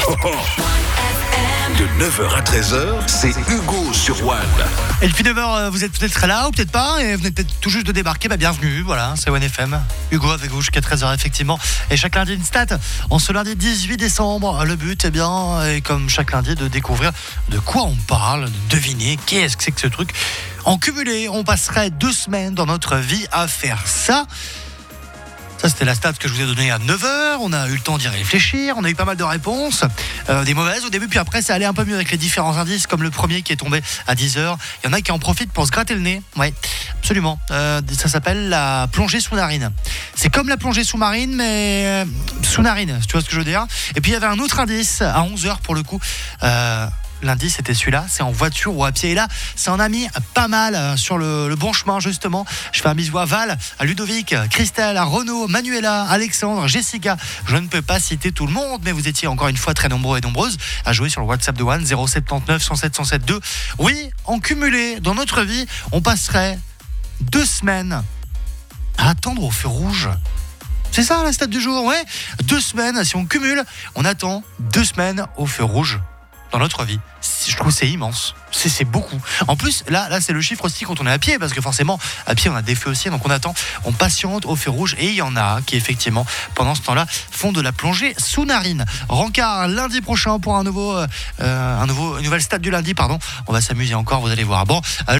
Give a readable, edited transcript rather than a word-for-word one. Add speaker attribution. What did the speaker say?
Speaker 1: De 9h à 13h, c'est Hugo sur One.
Speaker 2: Et depuis 9h, vous êtes peut-être là ou peut-être pas, et vous venez peut-être tout juste de débarquer, bienvenue, voilà, c'est One FM. Hugo avec vous jusqu'à 13h effectivement. Et chaque lundi une stat, en ce lundi 18 décembre, le but est bien, et comme chaque lundi, de découvrir de quoi on parle, de deviner qu'est-ce que c'est que ce truc. En cumulé, on passerait 2 semaines dans notre vie à faire ça. Ça, c'était la stat que je vous ai donnée à 9h. On a eu le temps d'y réfléchir. On a eu pas mal de réponses. Des mauvaises au début, puis après, ça allait un peu mieux avec les différents indices, comme le premier qui est tombé à 10h. Il y en a qui en profitent pour se gratter le nez. Ouais, absolument. Ça s'appelle la plongée sous-narine. C'est comme la plongée sous-marine, mais sous-narine, si tu vois ce que je veux dire. Et puis, il y avait un autre indice à 11h pour le coup. L'indice c'était celui-là, c'est en voiture ou à pied. Et là, ça en a mis pas mal sur le bon chemin justement. Je fais un bisou à Val, à Ludovic, Christelle, à Renaud, Manuela, Alexandre, Jessica. Je ne peux pas citer tout le monde, mais vous étiez encore une fois très nombreux et nombreuses à jouer sur le WhatsApp de One 079 107 107 2. Oui, en cumulé, dans notre vie, on passerait 2 semaines à attendre au feu rouge. C'est ça la stat du jour, ouais. 2 semaines, si on cumule, on attend 2 semaines au feu rouge. Dans notre vie, je trouve que c'est immense, c'est beaucoup. En plus, là c'est le chiffre aussi quand on est à pied, parce que forcément à pied on a des feux aussi, donc on attend, on patiente au feu rouge, et il y en a qui effectivement pendant ce temps-là font de la plongée sous-narine. Rencard lundi prochain pour une nouvelle stat du lundi, pardon. On va s'amuser encore, vous allez voir. Bon.